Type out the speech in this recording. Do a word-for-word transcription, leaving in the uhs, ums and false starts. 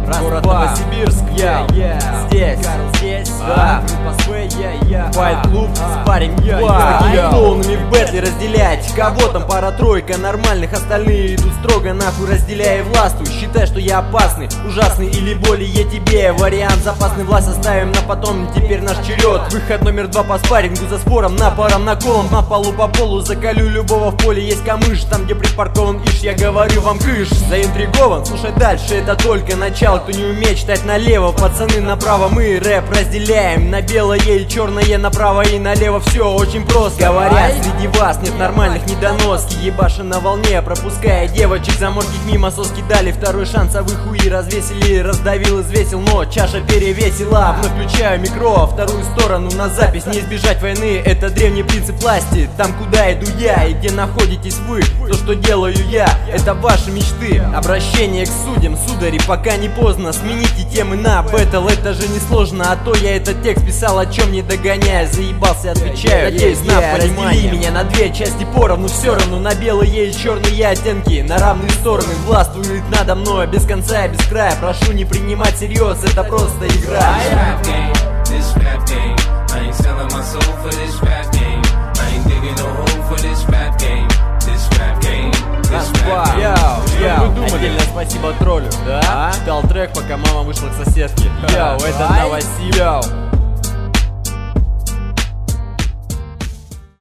город Новосибирск, я, здесь, здесь, да, файт-клуб, спарринг, я, клоунами в бэтле разделять. Кого там пара-тройка нормальных, остальные идут строго нахуй, разделяя властвуй. Считай, что я опасный, ужасный или более тебе. Вариант запасный, власть оставим на потом, теперь наш черед. Выход номер два по спаррингу, за спором, напором, наколом. На полу по полу заколю любого, в поле есть камыш. Там, где припаркован иш, я говорю вам кыш. Заинтригован? Слушай дальше, это только начало. Кто не умеет читать налево, пацаны направо. Мы рэп разделяем на белое и черное, направо и налево. Все очень просто. Говорят, среди вас нет нормальных недоноски. Ебаши на волне, пропуская девочек заморских мимо. Соски дали второй шанс, а вы хуи развесили. Раздавил, извесил, но чаша перевесила. Вновь включаю микро, вторую сторону на запись. Не избежать войны, это древний принцип власти. Там, куда иду я и где находитесь вы, то, что делаю я, это ваши мечты. Обращение к судьям, судари, пока не поздно. Смените темы на бэтл, это же не сложно. А то я этот текст писал, о чем не догоняя. Заебался, отвечаю, надеюсь на понимание. Раздели меня на две части поровну, все равно на белые и черные оттенки. На равные стороны властвует надо мной, без конца и без края. Прошу не принимать всерьез, это просто игра. Отдельное спасибо троллю, да? Читал трек, пока мама вышла к соседке. Йоу, это Новосибирск.